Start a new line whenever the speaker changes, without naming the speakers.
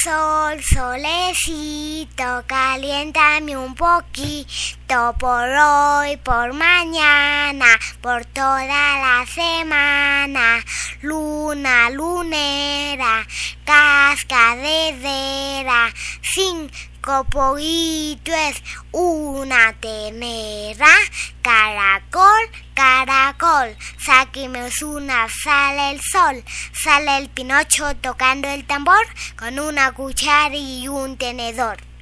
Sol, solecito, caliéntame un poquito por hoy, por mañana, por toda la semana. Luna, lunera, cascadera, 5 pollitos es una ternera. Caracol, caracol, saquemos una, sale el sol. Sale el Pinocho tocando el tambor con una cuchara y un tenedor.